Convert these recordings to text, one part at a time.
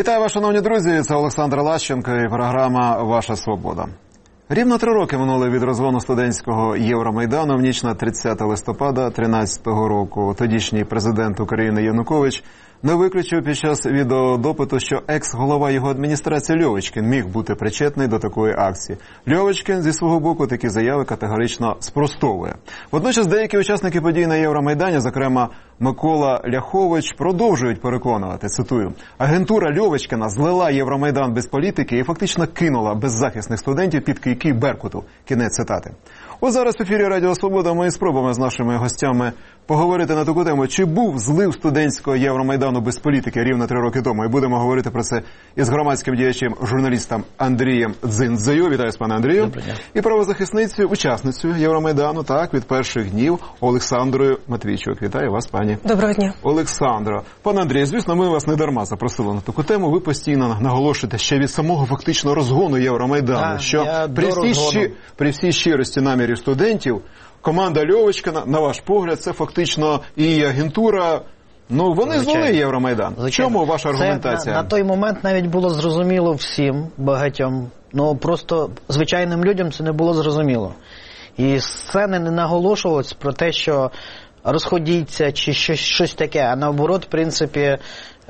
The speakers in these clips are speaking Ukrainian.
Вітаю вас, шановні друзі, це Олександр Лащенко і програма «Ваша свобода». Рівно 3 роки минули від розгону студентського Євромайдану в ніч на 30 листопада 2013 року. Тодішній президент України Янукович не виключив під час відеодопиту, що екс-голова його адміністрації Льовочкін міг бути причетний до такої акції. Льовочкін зі свого боку такі заяви категорично спростовує. Водночас деякі учасники подій на Євромайдані, зокрема Микола Ляхович, продовжують переконувати, цитую, «Агентура Льовочкіна злила Євромайдан без політики і фактично кинула беззахисних студентів під кийки Беркуту». Кінець цитати. От зараз в ефірі Радіо Свобода ми спробуємо з нашими гостями поговорити на таку тему, чи був злив студентського Євромайдану без політики рівно 3 роки тому. І будемо говорити про це із громадським діячем, журналістом Андрієм Дзиндзею. Вітаю з пане Андрію. І правозахисницею, учасницею Євромайдану, так, від перших днів Олександрою Матвійчук. Вітаю вас, пані. Доброго дня. Олександро. Пане Андрію, звісно, ми вас не дарма запросили на таку тему. Ви постійно наголошуєте ще від самого фактично розгону Євромайдану, що при всій щирості намірів студентів, команда Льовочкіна, на ваш погляд, це фактично і агентура. Ну, вони злили Євромайдан. В чому ваша аргументація? На той момент навіть було зрозуміло всім, багатьом. Ну, просто звичайним людям це не було зрозуміло. І сцени не наголошувалось про те, що розходіться чи щось таке, а наоборот, в принципі,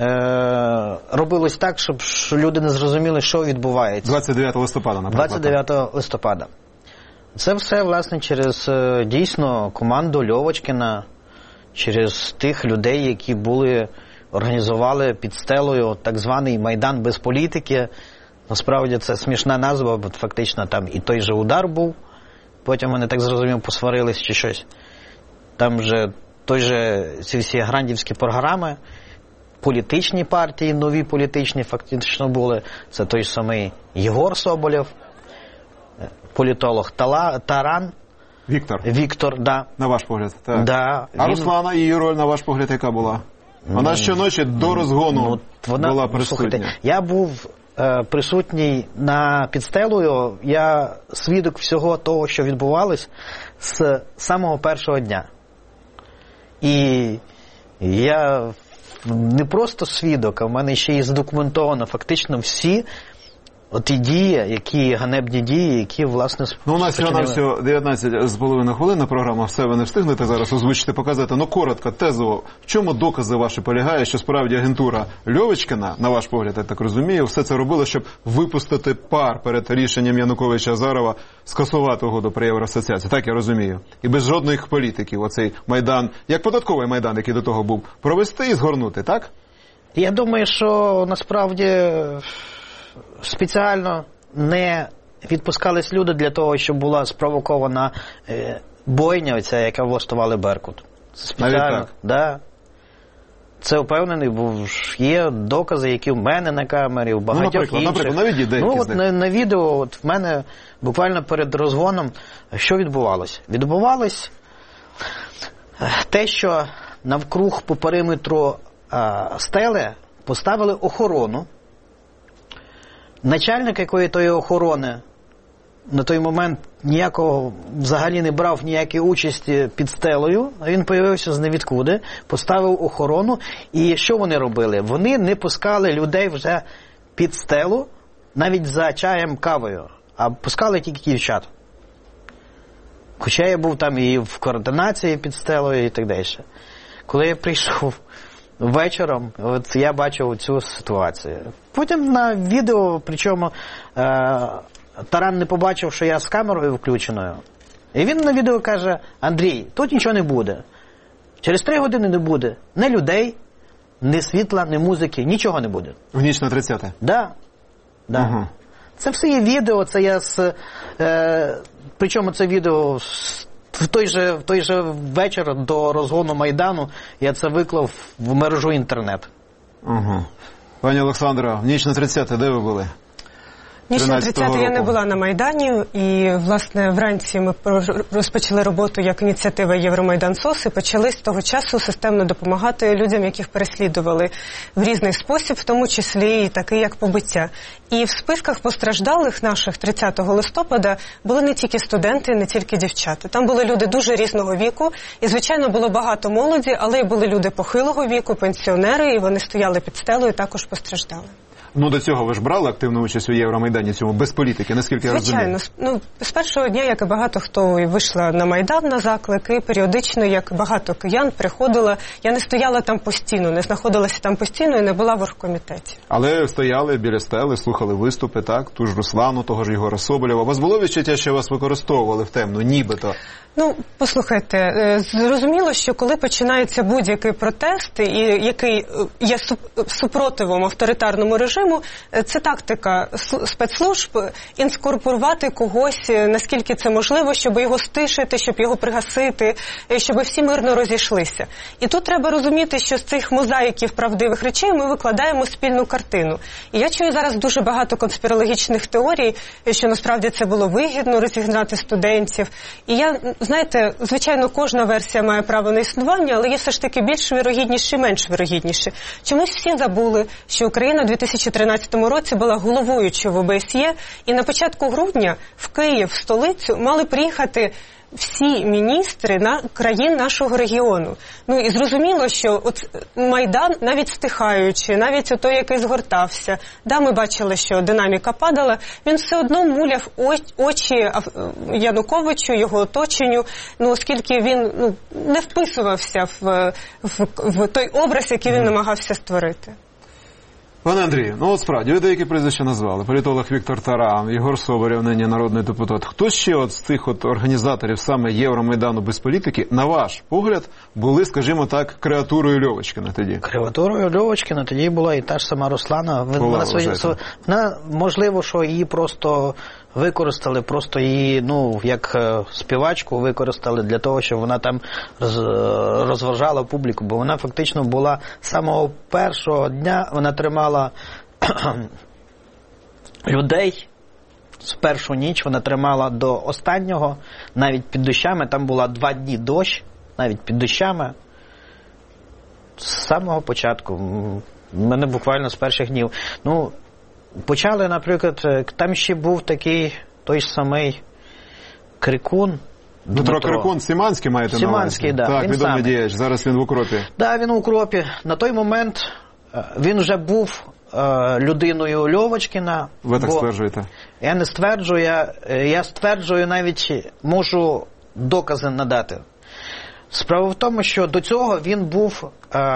робилось так, щоб люди не зрозуміли, що відбувається. 29 листопада, наприклад. 29 листопада. Це все, власне, через дійсно команду Льовочкіна, через тих людей, які організували під стелею так званий Майдан без політики. Насправді це смішна назва, бо фактично там і той же удар був. Потім вони, так зрозумів, посварились чи щось. Там же ці всі грандівські програми, політичні партії, нові політичні фактично були. Це той самий Єгор Соболєв, політолог Таран. Віктор, да. На ваш погляд, так. Да, а Руслана, її роль, на ваш погляд, яка була? Вона щоночі до розгону була присутня. Слухайте, я був присутній під стелею, я свідок всього того, що відбувалось з самого першого дня. І я не просто свідок, а в мене ще й задокументовано фактично всі ті дії, ганебні дії, які, власне, у нас всього 19,5 хвилин на програму, все ви не встигнете зараз озвучити, показати. Ну, коротко, тезово, в чому докази ваші полягають, що справді агентура Льовочкіна, на ваш погляд, я так розумію, все це робило, щоб випустити пар перед рішенням Януковича-Азарова скасувати угоду про Євроасоціацію, так я розумію. І без жодних політиків оцей Майдан, як податковий Майдан, який до того був, провести і згорнути, так? Я думаю, що насправді спеціально не відпускались люди для того, щоб була спровокована бойня, оця, яка влаштували Беркут. Це спеціально. Так? Да. Це впевнений, бо є докази, які в мене на камері, у багатьох інших. Наприклад, наведіть деякі з них. На відео, в мене буквально перед розгоном, що відбувалося? Відбувалось те, що навкруг по периметру стели поставили охорону. Начальник якої тої охорони на той момент взагалі не брав ніякої участі під стелею, а він появився з невідкуди, поставив охорону, і що вони робили? Вони не пускали людей вже під стелу, навіть за чаєм, кавою, а пускали тільки дівчат. Хоча я був там і в координації під стелею і так далі. Коли я прийшов вечором, от я бачив цю ситуацію. Потім на відео, причому Таран не побачив, що я з камерою включеною. І він на відео каже: Андрій, тут нічого не буде. Через 3 години не буде ні людей, ні світла, ні музики, нічого не буде. В ніч на 30-те? Да. Угу. Це все є відео, це я причому це відео в той же вечір до розгону Майдану я це виклав в мережу інтернет. Угу. Пані Олександро, в ніч на 30-те де ви були? Ніч на 30-те я не була на Майдані, і, власне, вранці ми розпочали роботу як ініціатива Євромайдан СОС і почали з того часу системно допомагати людям, яких переслідували в різний спосіб, в тому числі і такий, як побиття. І в списках постраждалих наших 30 листопада були не тільки студенти, не тільки дівчата. Там були люди дуже різного віку, і, звичайно, було багато молоді, але й були люди похилого віку, пенсіонери, і вони стояли під стелею і також постраждали. Ну, до цього ви ж брали активну участь у Євромайдані, цьому без політики, наскільки я розумію? Звичайно. З першого дня, як і багато хто вийшла на Майдан на заклики, періодично, як багато киян, приходила. Я не стояла там постійно, не знаходилася там постійно і не була в оргкомітеті. Але стояли біля стели, слухали виступи, так? Ту ж Руслану, того ж Єгора Соболєва. У вас було відчуття, що вас використовували в темну, нібито? Ну, послухайте, зрозуміло, що коли починається будь-який протест, і який є супротивом авторитарному режиму, це тактика спецслужб інкорпорувати когось, наскільки це можливо, щоб його стишити, щоб його пригасити, щоб всі мирно розійшлися. І тут треба розуміти, що з цих мозаїків правдивих речей ми викладаємо спільну картину. І я чую зараз дуже багато конспірологічних теорій, що насправді це було вигідно розігнати студентів. І я, знаєте, звичайно, кожна версія має право на існування, але є все ж таки більш вірогідніші і менш вірогідніші. Чомусь всі забули, що Україна у 2013 році була головуючою в ОБСЄ, і на початку грудня в Київ, в столицю, мали приїхати всі міністри країн нашого регіону. Ну і зрозуміло, що от Майдан, навіть стихаючи, навіть той, який згортався, да, ми бачили, що динаміка падала, він все одно муляв очі Януковичу, його оточенню, ну, оскільки він не вписувався в той образ, який він намагався створити. Пане Андрію, ну от справді, ви деякі прізвища назвали. Політолог Віктор Таран, Єгор Соболєв, нині народний депутат. Хто ще от з цих от організаторів саме Євромайдану без політики, на ваш погляд, були, скажімо так, креатурою Льовочкіна тоді? Креатурою Льовочкіна тоді була і та ж сама Руслана. Вона, можливо, що її просто використали, просто її, як співачку використали для того, щоб вона там розважала публіку, бо вона фактично була з самого першого дня, вона тримала людей, з першу ніч вона тримала до останнього, навіть під дощами, там була 2 дні дощ, навіть під дощами, з самого початку, в мене буквально з перших днів. Почали, наприклад, там ще був такий, той ж самий Крикун. Дмитро Крикун, Сіманський маєте на увазі? Сіманський, так. Так, відомий діяч, зараз він в укропі. Так, він в укропі. На той момент він вже був людиною Льовочкіна. Ви так стверджуєте? Я не стверджую, я стверджую, навіть можу докази надати. Справа в тому, що до цього він був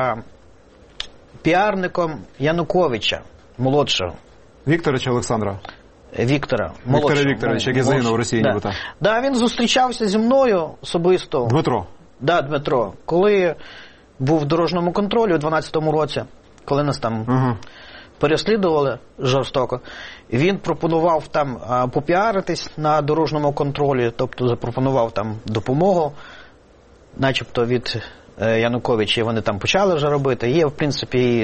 піарником Януковича, молодшого. Віктора чи Олександра? Віктора. Віктора Вікторовича, який загинув у Росії, нібито. Так, він зустрічався зі мною особисто. Дмитро? Так, Дмитро. Коли був в дорожньому контролі у 12-му році, коли нас там переслідували жорстоко, він пропонував там попіаритись на дорожньому контролі, тобто запропонував там допомогу, начебто від Януковича, вони там почали вже робити. Є, в принципі,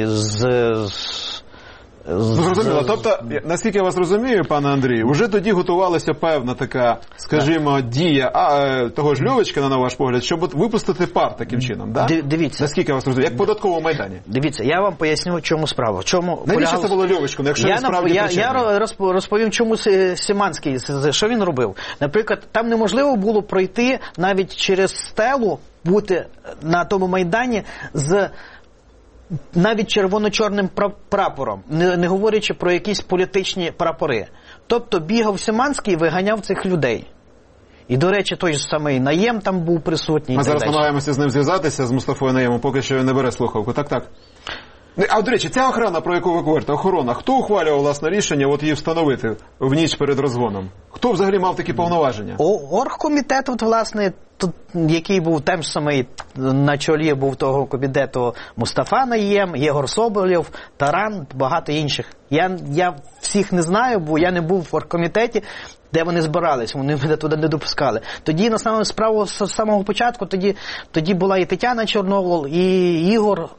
зрозуміло. Тобто, наскільки я вас розумію, пане Андрію, вже тоді готувалася певна така, скажімо, дія того ж Льовочкіна, на ваш погляд, щоб випустити пар таким чином, так? Дивіться. Наскільки я вас розумію, як в податковому майдані. Дивіться, я вам поясню, в чому справа. Навіщо це було Льовочкину, якщо він справді причетний? Я розповім, чому Сіманський, що він робив. Наприклад, там неможливо було пройти навіть через стелу, бути на тому майдані з навіть червоно-чорним прапором, не говорячи про якісь політичні прапори. Тобто бігав Сіманський і виганяв цих людей. І, до речі, той же самий Наєм там був присутній. Ми зараз намагаємося з ним зв'язатися, з Мустафою Наємом, поки що він не бере слухавку. Так. А, до речі, ця охорона, про яку ви говорите, охорона, хто ухвалював, власне, рішення її встановити в ніч перед розгоном? Хто взагалі мав такі повноваження? Оргкомітет, власне, який був тем самий, на чолі був того комітету Мустафа Наєм, Єгор Соболєв, Таран, багато інших. Я всіх не знаю, бо я не був в оргкомітеті, де вони збирались, вони мене туди не допускали. Тоді, на справу з самого початку, тоді була і Тетяна Чорновол, і Ігор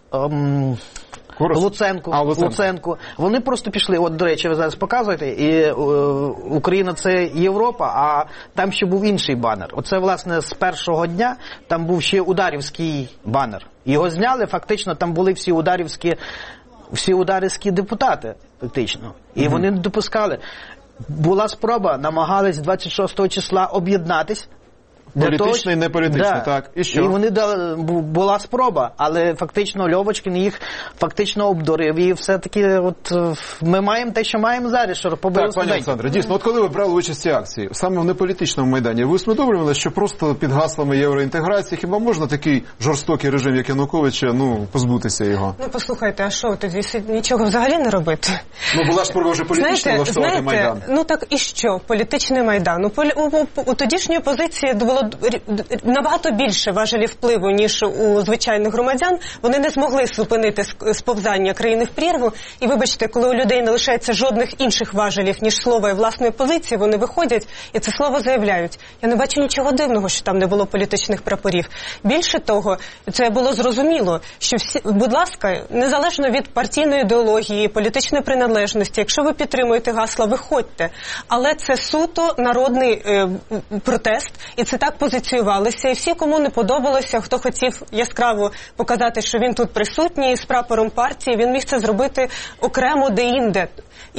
Луценко. Вони просто пішли, от, до речі, ви зараз показуєте, і Україна – це Європа, а там ще був інший банер. Оце, власне, з першого дня там був ще ударівський банер. Його зняли, фактично, там були всі ударівські депутати, фактично. І вони не допускали. Була спроба, намагались 26 числа об'єднатись Політичний, не політичний, так. І що? І вони була спроба, але фактично Льовочкін їх фактично обдурив. І все-таки от ми маємо те, що маємо зараз, що побили Так, пані Олександре, дійсно, от коли ви брали участь в цій акції, саме в неполітичному Майдані, ви усвідомлювали, що просто під гаслами євроінтеграції хіба можна такий жорстокий режим, як Януковича, позбутися його? Ну, послухайте, а що, тоді нічого взагалі не робити? Ну, була ж спроба вже політично влаштувати Майдан. Ну так і що? Політичний Майдан. У тодішньої опозиції було набагато більше важелів впливу, ніж у звичайних громадян. Вони не змогли зупинити сповзання країни в прірву. І вибачте, коли у людей не лишається жодних інших важелів, ніж слова і власної позиції, вони виходять і це слово заявляють. Я не бачу нічого дивного, що там не було політичних прапорів. Більше того, це було зрозуміло, що всі, будь ласка, незалежно від партійної ідеології, політичної приналежності, якщо ви підтримуєте гасла, виходьте. Але це суто народний протест, і це так позиціювалося. І всі, кому не подобалося, хто хотів яскраво показати, що він тут присутній з прапором партії, він міг це зробити окремо де-інде.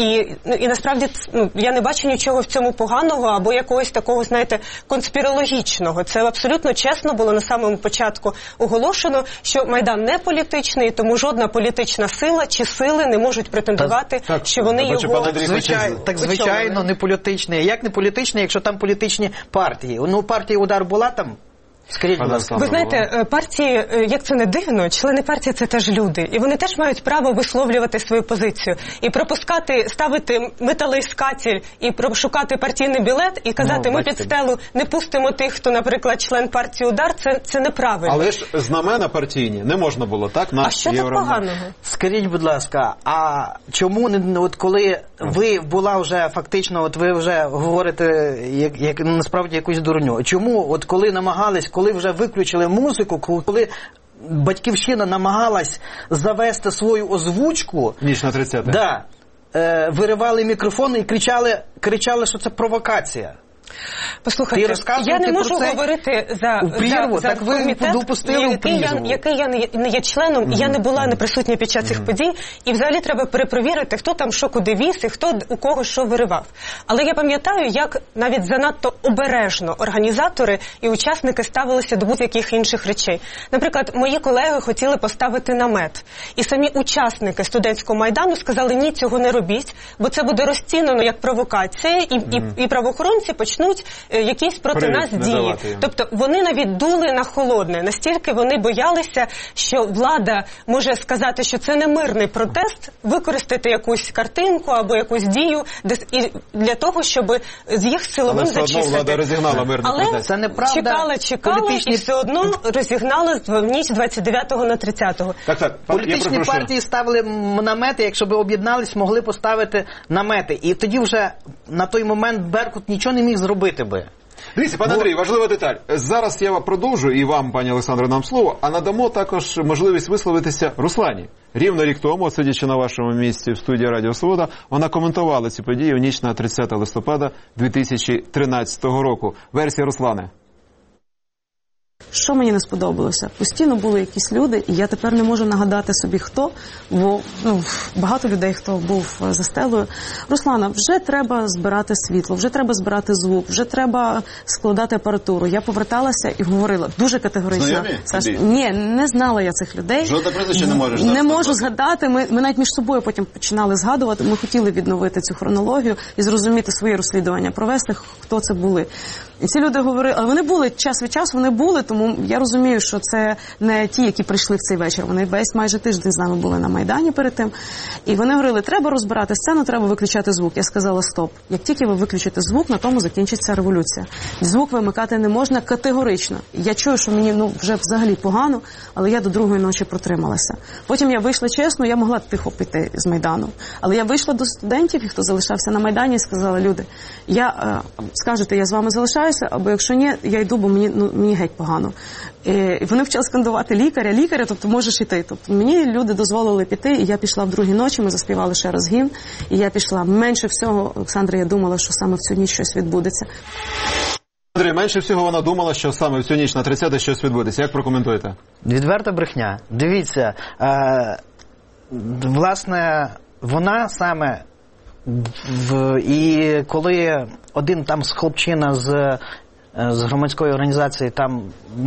І насправді я не бачу нічого в цьому поганого або якогось такого, знаєте, конспірологічного. Це абсолютно чесно було на самому початку оголошено, що Майдан не політичний, тому жодна політична сила чи сили не можуть претендувати, що вони його... Звичайно, не політичний. Як не політичний, якщо там політичні партії? Ну, партія «Удар» була там? Скажіть, будь ласка. Ви знаєте, партії, як це не дивно, члени партії – це теж люди. І вони теж мають право висловлювати свою позицію. І ставити металоіскатель і шукати партійний білет і казати, ми під стелу не пустимо тих, хто, наприклад, член партії «Удар», це неправильно. Але ж знамена партійні не можна було, так? А що так поганого? Скажіть, будь ласка, а чому, от коли ви була вже фактично, от ви вже говорите, як насправді якусь дурню, чому, от коли намагались, коли вже виключили музику, коли Батьківщина намагалась завести свою озвучку... Ніч на 30-те. Виривали мікрофони і кричали, що це провокація. Послухайте, я не можу говорити за комітет, який я не є членом, я не була не присутня під час цих подій, і взагалі треба перепровірити, хто там що куди віз і хто у кого що виривав. Але я пам'ятаю, як навіть занадто обережно організатори і учасники ставилися до будь-яких інших речей. Наприклад, мої колеги хотіли поставити намет, і самі учасники студентського Майдану сказали, ні, цього не робіть, бо це буде розцінено як провокація, і правоохоронці почнуть якісь проти нас дії. Тобто вони навіть дули на холодне. Настільки вони боялися, що влада може сказати, що це не мирний протест, використати якусь картинку або якусь дію для того, щоб з їх силовим зачистити. Але все одно влада розігнала мирний протест. Це неправда. Чекала і все одно розігнала в ніч з 29-го на 30-го. Політичні партії ставили намети, якщо б об'єднались, могли поставити намети. І тоді вже на той момент Беркут нічого не міг зробити би. Дивіться, пане Андрій, важлива деталь. Зараз я продовжу, і вам, пані Олександре, нам слово, а надамо також можливість висловитися Руслані. Рівно рік тому, сидячи на вашому місці в студії Радіо Свобода, вона коментувала ці події в ніч на 30 листопада 2013 року. Версія Руслани. Що мені не сподобалося? Постійно були якісь люди, і я тепер не можу нагадати собі хто, бо багато людей, хто був за стелею. Руслана, вже треба збирати світло, вже треба збирати звук, вже треба складати апаратуру. Я поверталася і говорила дуже категорично. Знайомі? Ні, не знала я цих людей. Жодне прізвище не можеш згадати? Не можу згадати. Ми навіть між собою потім починали згадувати. Ми хотіли відновити цю хронологію і зрозуміти своє розслідування, провести, хто це були. І ці люди говорили, але вони були час від часу, вони були, тому я розумію, що це не ті, які прийшли в цей вечір. Вони весь майже тиждень з нами були на Майдані перед тим. І вони говорили, треба розбирати сцену, треба виключати звук. Я сказала, стоп. Як тільки ви виключите звук, на тому закінчиться революція. Звук вимикати не можна категорично. Я чую, що мені вже взагалі погано, але я до другої ночі протрималася. Потім я вийшла чесно, я могла тихо піти з Майдану. Але я вийшла до студентів, хто залишався на Майдані, і сказала, люди, скажете, я з вами залишаюся, або якщо ні, я йду, бо мені геть погано. І вони почали скандувати лікаря, тобто можеш іти. Тобто мені люди дозволили піти, і я пішла в другій ночі, ми заспівали ще раз гімн, і я пішла. Менше всього, Олександра, я думала, що саме в цю ніч щось відбудеться. Андрій, менше всього вона думала, що саме в цю ніч на 30-те щось відбудеться. Як прокоментуєте? Відверта брехня. Дивіться, власне, вона саме і коли один там хлопчина з з громадської організації, там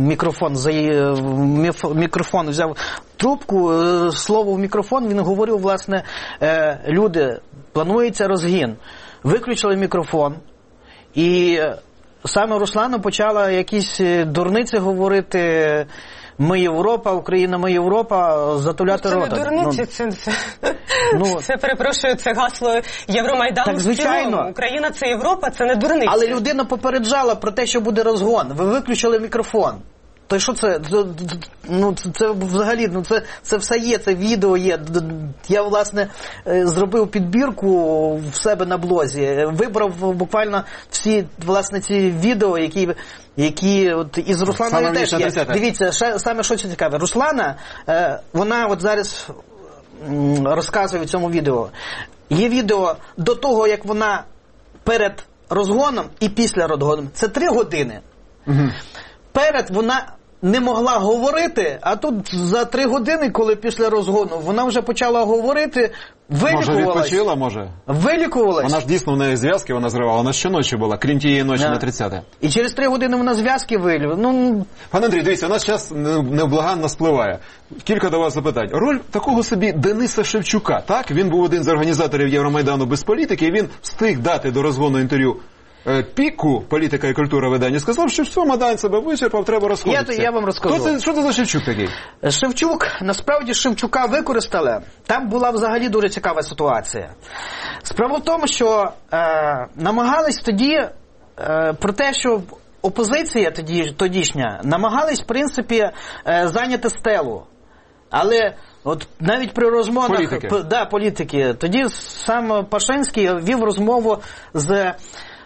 мікрофон взяв трубку, слово в мікрофон, він говорив, власне, люди, планується розгін. Виключили мікрофон, і саме Руслана почала якісь дурниці говорити, ми Європа, Україна, ми Європа, затуляти рота. Це не дурниці, це, перепрошую, це гасло Євромайдану. Так, звичайно. Україна – це Європа, це не дурниці. Але людина попереджала про те, що буде розгон. Ви виключили мікрофон. То що це? Це взагалі, це все є, це відео є. Я, власне, зробив підбірку в себе на блозі. Вибрав буквально всі, власне, ці відео, які от із Русланою теж є. Дивіться, саме що цікаве. Руслана, вона от зараз розказує в цьому відео. Є відео до того, як вона перед розгоном і після розгону. Це 3 години. Перед вона не могла говорити, а тут за 3 години, коли після розгону, вона вже почала говорити, вилікувалась. Може відпочила, може? Вилікувалась. Вона ж дійсно в неї зв'язки, вона зривала, вона щоночі була, крім тієї ночі на 30-те. І через 3 години вона зв'язки вилікувала. Пане Андрій, дивіться, у нас час невблаганно спливає. Кілька до вас запитань. Роль такого собі Дениса Шевчука, так? Він був один з організаторів Євромайдану без політики, і він встиг дати до розгону інтерв'ю піку «Політика і культура» видання, сказав, що все, Майдан себе вичерпав, треба розходитися. Я вам розкажу. Що це за Шевчук такий? Шевчук, насправді Шевчука використали. Там була взагалі дуже цікава ситуація. Справа в тому, що намагались тоді про те, що опозиція тодішня намагались, в принципі, зайняти стелу. Але от навіть при розмовах політики, тоді сам Пашинський вів розмову з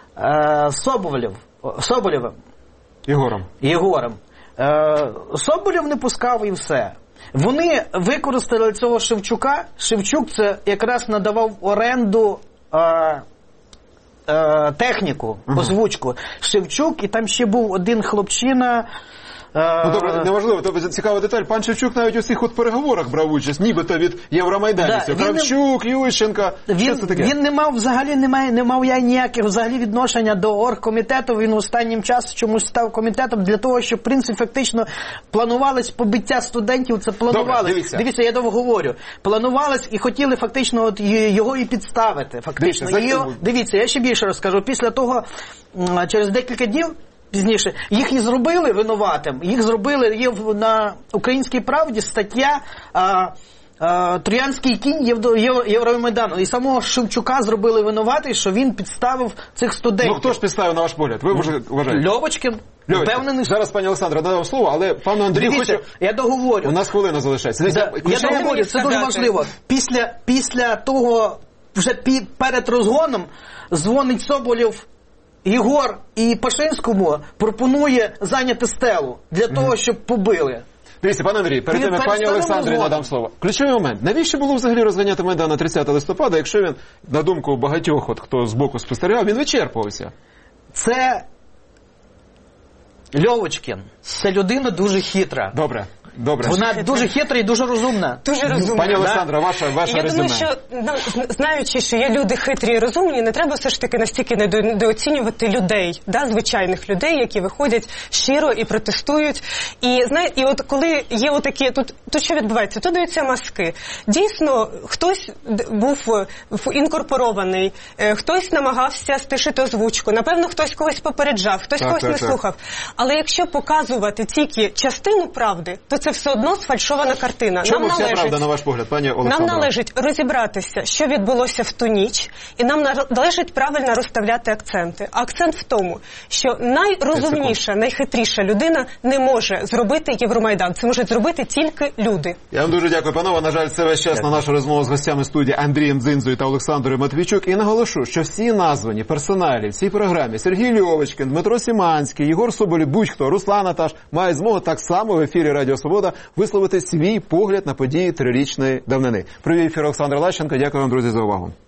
Соболєвим. Єгором. Соболєв не пускав і все. Вони використали цього Шевчука. Шевчук це якраз надавав оренду техніку, озвучку. Шевчук, і там ще був один хлопчина. Добре, неважливо, тобто цікава деталь. Пан Шевчук навіть у цих переговорах брав участь, нібито від Євромайданців. Кравчук, Ющенка. Що це таке? Він не мав ніяких взагалі відношення до оргкомітету. Він останнім часом чомусь став комітетом для того, щоб, в принципі, фактично планувалось побиття студентів. Це планувалось. Дивіться, я довго говорю. Планувалось і хотіли фактично от його і підставити. Фактично. Дивіться, я ще більше розкажу. Після того, через декілька днів, пізніше, їх і зробили винуватим. Їх зробили, є на «Українській правді» стаття «Троянський кінь Євромайдану». І самого Шевчука зробили винуватий, що він підставив цих студентів. Ну хто ж підставив, на ваш погляд? Ви вважаєте? Льовочкін. Впевнений. Зараз, пані Олександра, надав слово, але пану Андрію хочу... Я договорю. У нас хвилина залишається. Я договорю, це дуже важливо. Після того, вже перед розгоном, дзвонить Соболєв Єгор і Пашинському, пропонує зайняти стелу для того, щоб побили. Дивіться, пане Андрій, перед тим, як пані Олександрі надам слово. Ключовий момент. Навіщо було взагалі розганяти Майдан на 30 листопада, якщо він, на думку багатьох, хто збоку спостерігав, він вичерпувався? Це Льовочкін. Це людина дуже хитра. Добре. Вона дуже хитра і дуже розумна. Дуже розумна. Пані Олександра, ваша резюме. Я думаю, що, знаючи, що є люди хитрі і розумні, не треба все ж таки настільки недооцінювати людей, звичайних людей, які виходять щиро і протестують. І от коли є отакі, тут що відбувається? Тут даються маски. Дійсно, хтось був інкорпорований, хтось намагався стишити озвучку, напевно, хтось когось попереджав, хтось когось не слухав. Але якщо показувати тільки частину правди, то це все одно сфальшована картина. Чому вся правда, на ваш погляд, пані Олександра? Нам належить розібратися, що відбулося в ту ніч, і нам належить правильно розставляти акценти. А акцент в тому, що найрозумніша, найхитріша людина не може зробити Євромайдан. Це можуть зробити тільки люди. Я вам дуже дякую, панове. На жаль, це весь час на нашу розмову з гостями студії Андрієм Дзинзою та Олександрою Матвійчук. І наголошу, що всі названі персоналі в цій програмі — Сергій Льовочкін, Дмитро Сіманський, Єгор Соболєв, будь-хто, Руслан Аташ — мають змогу так само в ефірі Радіо Свобода висловити свій погляд на події трирічної давнини. Привів ефір Олександр Лащенко. Дякую вам, друзі, за увагу.